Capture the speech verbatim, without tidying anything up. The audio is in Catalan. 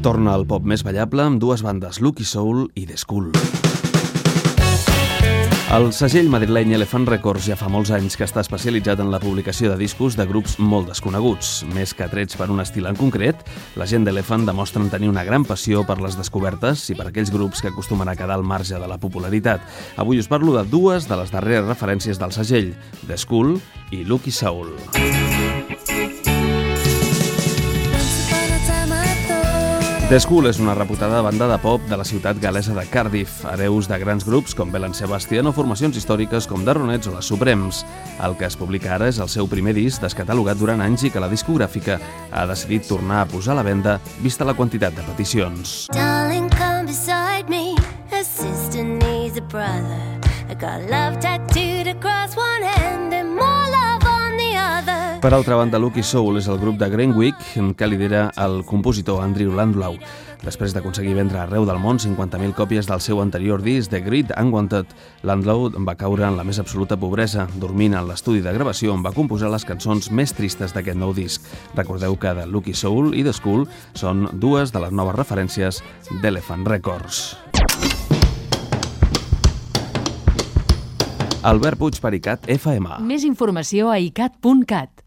Torna al pop més ballable amb dues bandes, Lucky Soul i The School. El segell madrileny Elephant Records ja fa molts anys que està especialitzat en la publicació de discos de grups molt desconeguts. Més que atrets per un estil en concret, la gent d'Elephant demostren tenir una gran passió per les descobertes i per aquells grups que acostumen a quedar al marge de la popularitat. Avui us parlo de dues de les darreres referències del segell, The School i Lucky Soul. The School és una reputada banda de pop de la ciutat gal·lesa de Cardiff, hereus de grans grups com Bell and Sebastian o formacions històriques com The Ronettes o les Supremes. El que es publica ara és el seu primer disc descatalogat durant anys i que la discogràfica ha decidit tornar a posar a la venda vista la quantitat de peticions. Darling, come beside me. A sister needs a brother. I got love tattooed across one hand and more love on the other. Per altra banda, Lucky Soul és el grup de Greenwich que lidera el compositor Andrew Landlau. Després d'aconseguir vendre arreu del món cinquanta mil còpies del seu anterior disc, The Great Unwanted, Landlau va caure en la més absoluta pobresa, dormint en l'estudi de gravació on va composar les cançons més tristes d'aquest nou disc. Recordeu que The Lucky Soul i The School són dues de les noves referències d'Elephant Records. Albert Puig per i cat F M. Més informació a i cat punt cat.